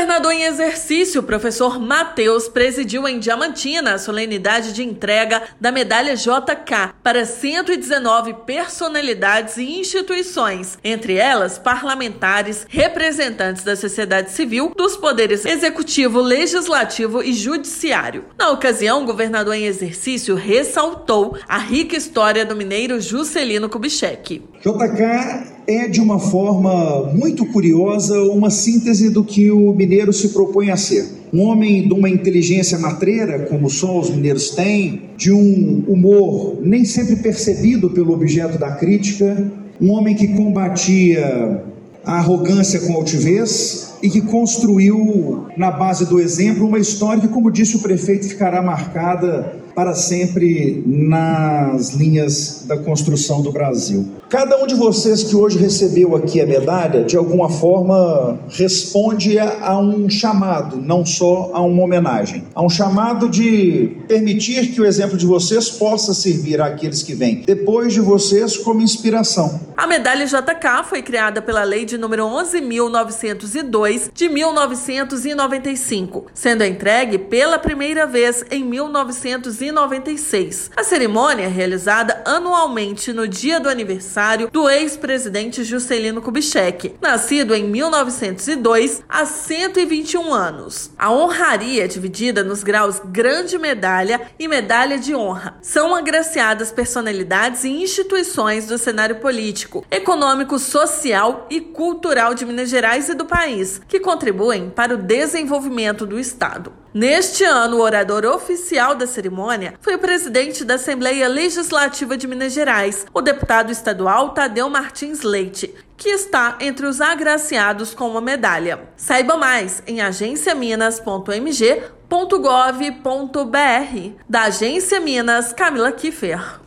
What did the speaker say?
governador em exercício, o professor Matheus, presidiu em Diamantina a solenidade de entrega da medalha JK para 119 personalidades e instituições, entre elas parlamentares, representantes da sociedade civil, dos poderes executivo, legislativo e judiciário. Na ocasião, o governador em exercício ressaltou a rica história do mineiro Juscelino Kubitschek. JK é, de uma forma muito curiosa, uma síntese do que o mineiro se propõe a ser. Um homem de uma inteligência matreira, como só os mineiros têm, de um humor nem sempre percebido pelo objeto da crítica, um homem que combatia a arrogância com altivez e que construiu, na base do exemplo, uma história que, como disse o prefeito, ficará marcada para sempre nas linhas da construção do Brasil. Cada um de vocês que hoje recebeu aqui a medalha, de alguma forma, responde a um chamado, não só a uma homenagem. A um chamado de permitir que o exemplo de vocês possa servir àqueles que vêm depois de vocês como inspiração. A medalha JK foi criada pela lei de número 11.902 de 1995, sendo entregue pela primeira vez em 1996. A cerimônia é realizada anualmente no dia do aniversário do ex-presidente Juscelino Kubitschek, nascido em 1902, há 121 anos. A honraria é dividida nos graus Grande Medalha e Medalha de Honra. São agraciadas personalidades e instituições do cenário político, econômico, social e cultural de Minas Gerais e do país, que contribuem para o desenvolvimento do Estado. Neste ano, o orador oficial da cerimônia foi o presidente da Assembleia Legislativa de Minas Gerais, o deputado estadual Tadeu Martins Leite, que está entre os agraciados com uma medalha. Saiba mais em agenciaminas.mg.gov.br. Da Agência Minas, Camila Kiffer.